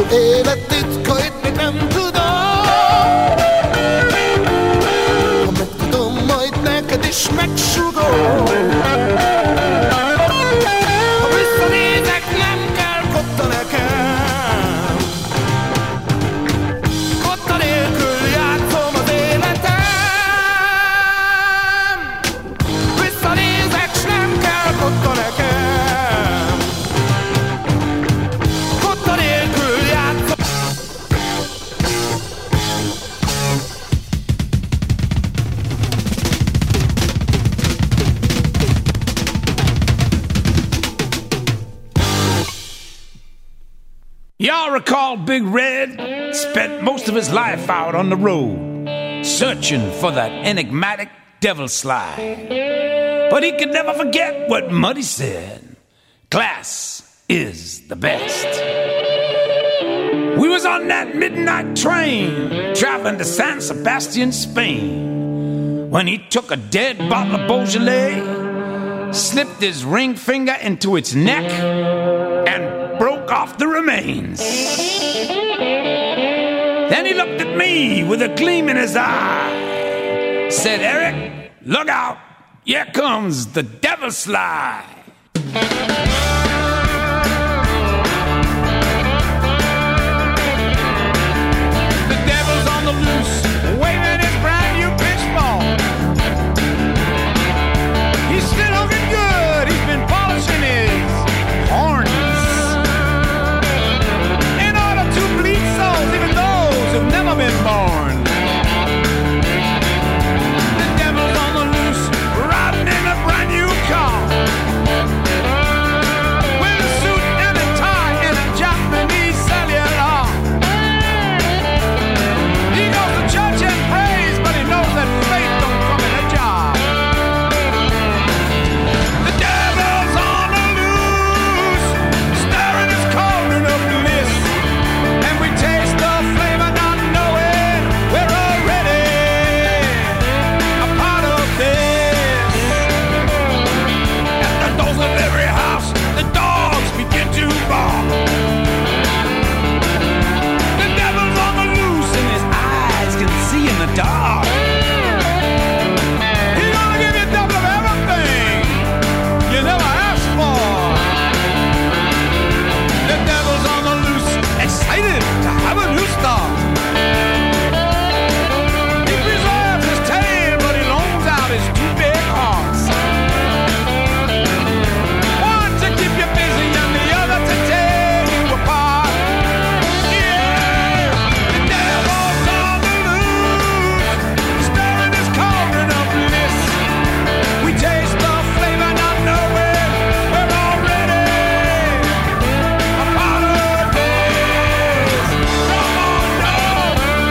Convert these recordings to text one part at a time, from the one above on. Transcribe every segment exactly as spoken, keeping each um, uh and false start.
élet titkait még nem tudom. Ha megtudom, majd neked is megsugom. Ha visszanézek, nem kell kotta nekem. Kotta nélkül játszom az életem. Visszanézek, s nem kell kotta nekem. Kotta nélkül játszom. Y'all recall Big Red spent most of his life out on the road, searching for that enigmatic devil slide. But he could never forget what Muddy said. Class is the best. We was on that midnight train, traveling to San Sebastian, Spain, when he took a dead bottle of Beaujolais, slipped his ring finger into its neck, and broke off the remains. Then he looked at me with a gleam in his eye, said, Eric, look out, here comes the devil slide. The devil's on the loose, waving his brand new pitchball. He's still looking good, he's been polishing his horns. Even those who've never been born. The devil's on the loose, riding in a brand new car, with a suit and a tie and a Japanese cellular. He goes to church and prays, but he knows that faith don't come in a jar. The devil's on the loose, stirring his cauldron of bliss, and we taste the flavor not knowing we're already a part of this. At the doors of every house, the dogs begin to bark. The devil's on the loose and his eyes can see in the dark. He's gonna give you double of everything you never asked for. The devil's on the loose, excited to have a new start. He preserves his tail, but he loans out his two big hearts. One to keep you busy and the other to tear you apart. Yeah, the devil's on the loose, stirring his cauldron of bliss. We taste the flavor not knowing we're already a part of this. Come on now.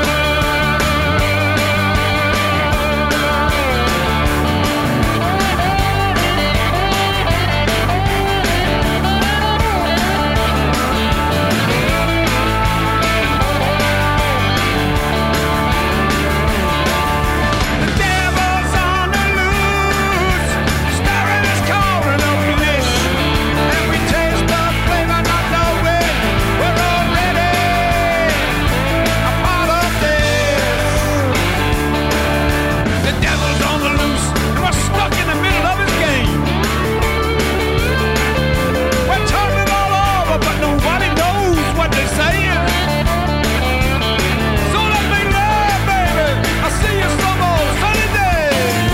The devil's on the loose, stirring his cauldron of bliss, and we taste the flavor not knowing we're already a part of this. The devil's on the loose, and we're stuck in the middle of his game. We're turning it all over, but nobody knows what they're saying. So let me love, baby. I'll see you some old sunny day.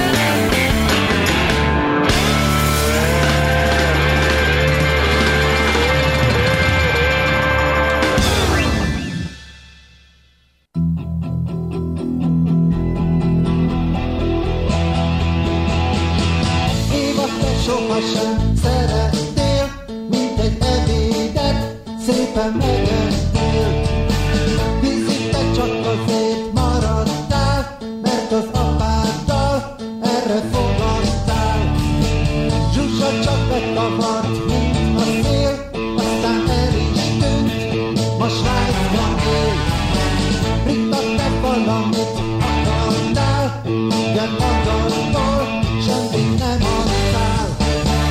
Évad, te sohasem szerettél, mint egy ebédet, szépen megettél. Viszik, te csak azért maradtál, mert az apáddal erre fogadtál. Zsuzsa csak bekavart, mint a szél, aztán el is tűnt, ma Svájcban él. Britta, te valamit akartál, de magadból semmit nem adtál.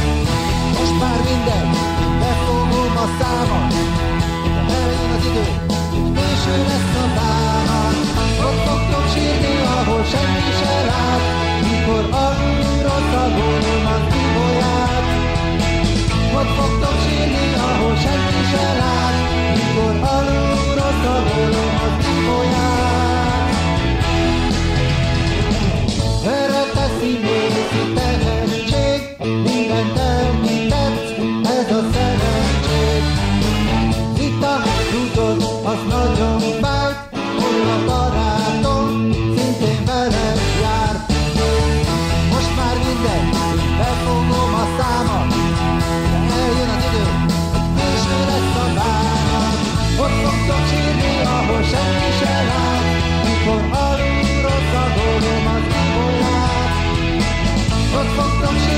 Most már minden, befogom a számat, eljön az idő,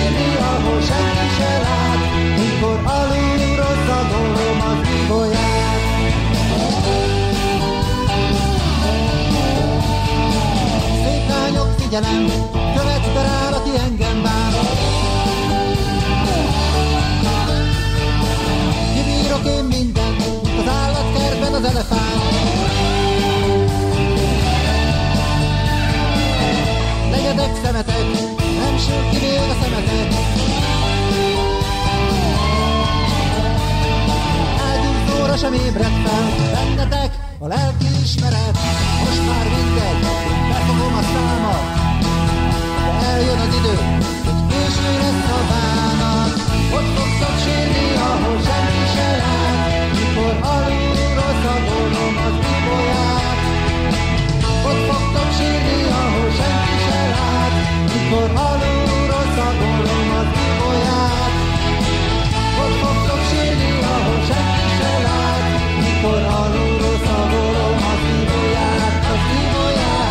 sírni, ahol senki se lát, mikor alulról szagolom az ibolyát. Szép lányok, figyelem, követsz be rá, aki engem bán. Kibírok én mindent, az állatkertben az elefánt. Legyedek, szemetek, nem sül ki még a szemetek. Ágyúzóra sem ébredt fel, bennetek a lelki ismeret. Most már mindegy, befogom a számat, de eljön az idő, hogy késő lesz a bánat. Hogy fogtok sírni, ahol senki se lát, mikor alulról szagolom az ibolyát. Hogy fogtok sírni, ahol senki se lát, mikor alulról szagolom az ibolyát. Hogy fogtok sírni, ahol senki se lát, mikor alulról szagolom az ibolyát, az ibolyát.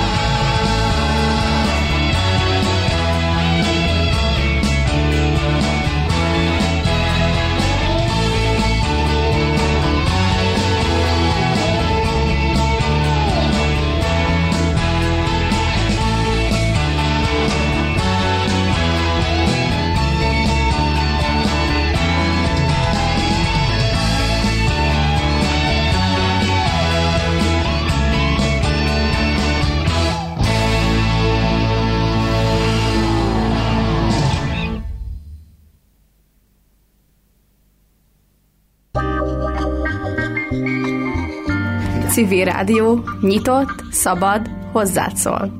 Civil Rádió, nyitott, szabad, hozzád szól.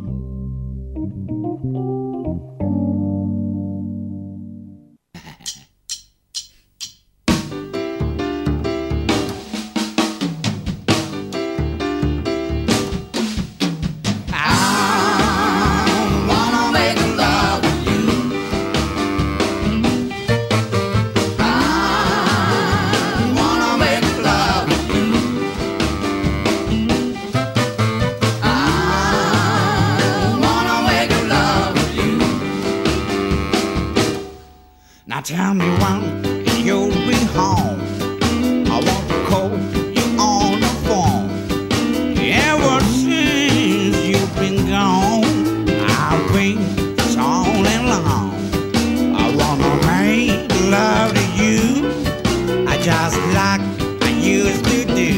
Tell me when you'll be home. I want to call you on the phone. Ever since you've been gone, I've been so alone. I wanna make love to you, I just like I used to do.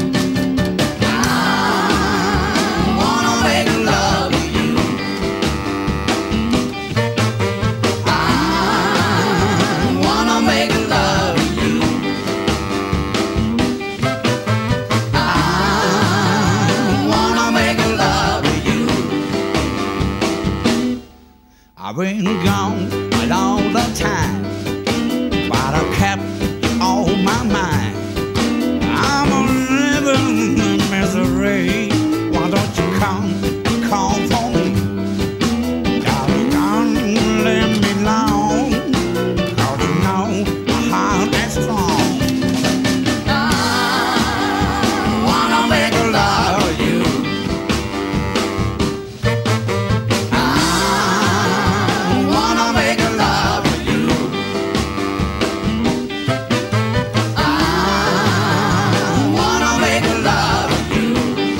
I wanna make love to you. Make love to you. I wanna make love to you. I've been gone all the time, but I kept you on my mind. I'm a living in misery. Why don't you come and call for me? Darling, don't let me alone. Strong. I wanna make love to you. I wanna make love to you. I wanna make love to you.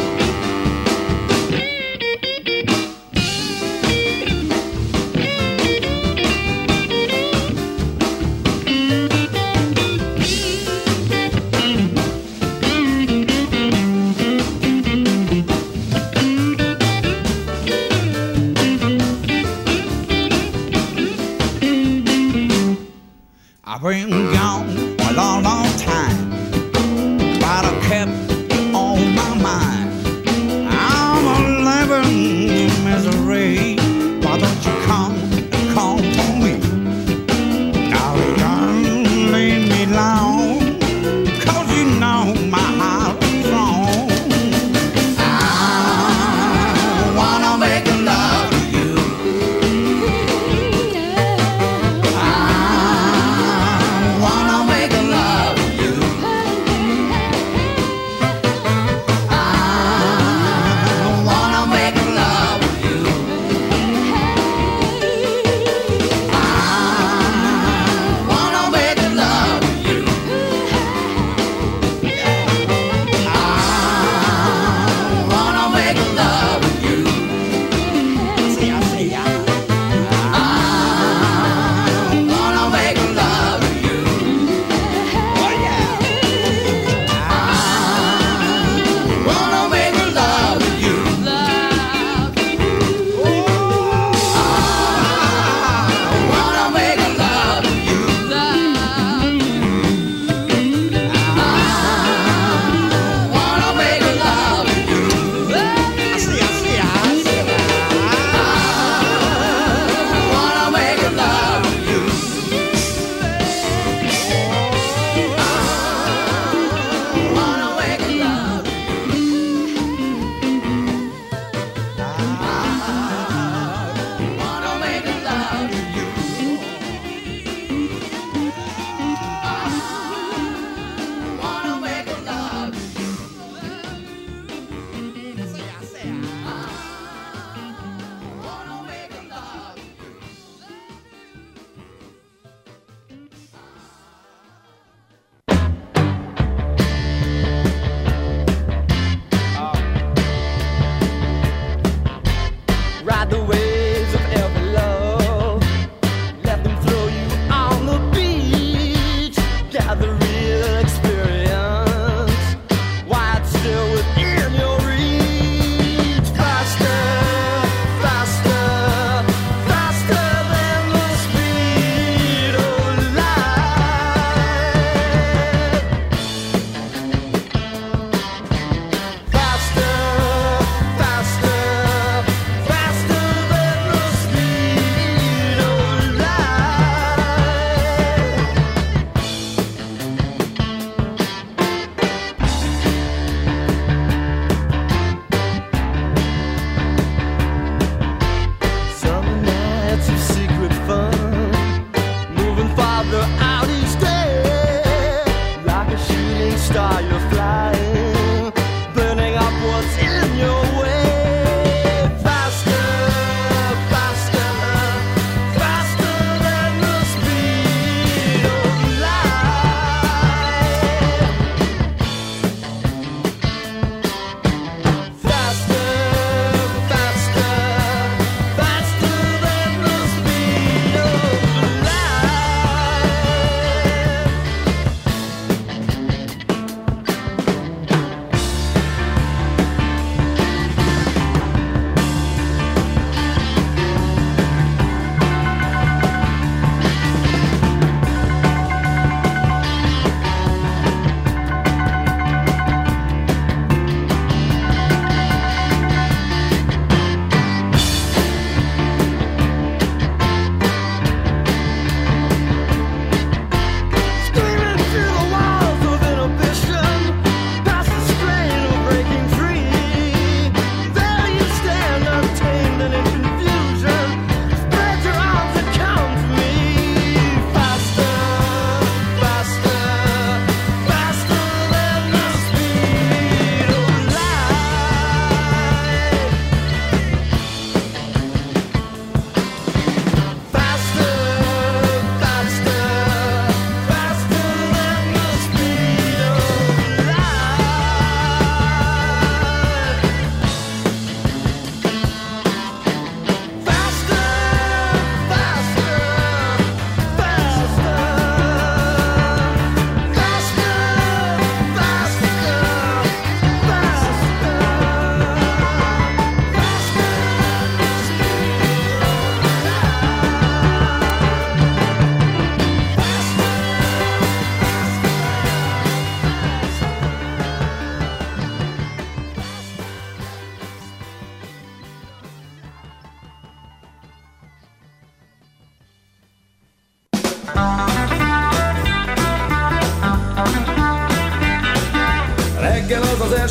I've been gone a long, long time, but I kept you on my mind. I'm a living in misery. Why don't you come and call for me? Now don't leave me alone, 'cause you know my heart is strong. I wanna make love to you. I wanna make love to you.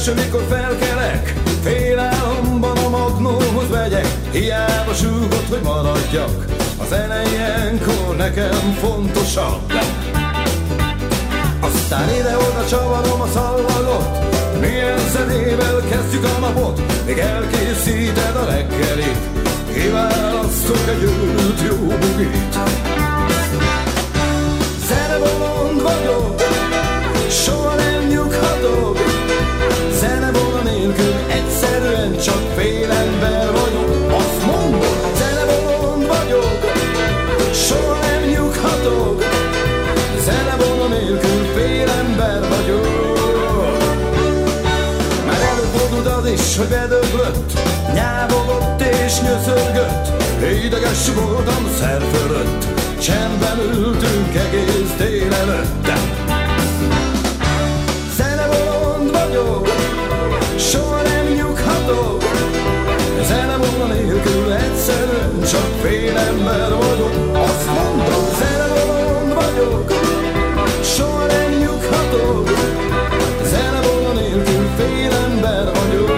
Első, mikor felkelek, félálomban a magnóhoz megyek. Hiába súgott, hogy maradjak, a zene ilyenkor nekem fontosabb. Aztán ide-oda csavarom a szalvagot, milyen zenével kezdjük a napot, még elkészíted a reggelit, kiválasztok egy őrült jó bugit. Zenebolond vagyok, soha nem nyughatok, zenebolond nélkül egyszerűen csak félember vagyok. Azt mondom, zenebolond vagyok, soha nem nyughatok, zenebolond nélkül félember vagyok. Már előfordult az is, hogy bedöglött, nyávogott és nyöszörgött, ideges voltam szer fölött, csendben ültünk egész délelőtt. Zenebolond vagyok, soha nem nyughatok, zenebolond nélkül egyszerűen csak félember vagyok. Azt mondom, zenebolond vagyok, soha nem nyughatok, zenebolond nélkül félember vagyok.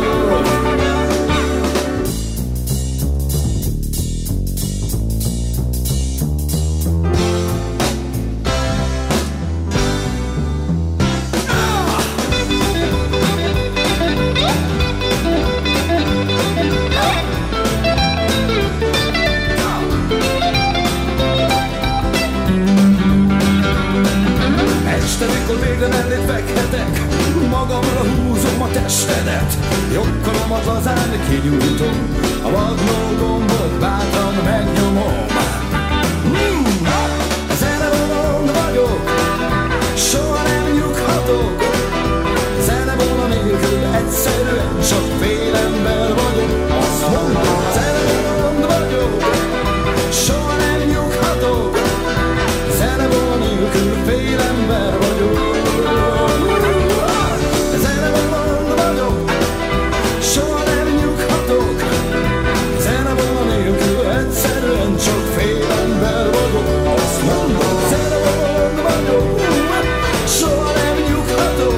Este, mikor végre mellét fekhetek, magamra húzom a testedet, jogkalomat lazán kinyújtom, a magnó gombot bátran megnyomom. Hmm, zenebolond vagyok, soha nem nyughatok, zenebolond nélkül egyszerűen csak félember vagyok. Azt mondom, zenebolond vagyok, soha nem nyughatok, zenebolond nélkül félember vagyok. Zenebolond vagyok, soha nem nyughatok, zenebolond nélkül egyszerűen csak félember vagyok. Azt mondom, zenebolond vagyok, soha nem nyughatok,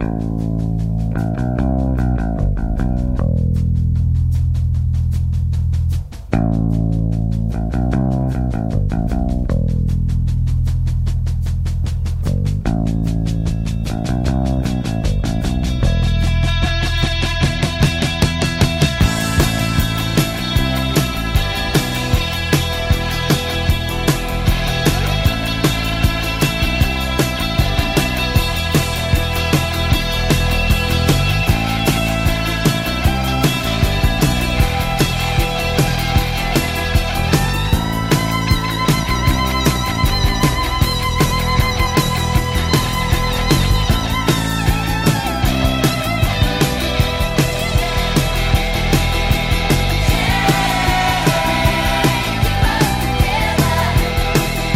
Thank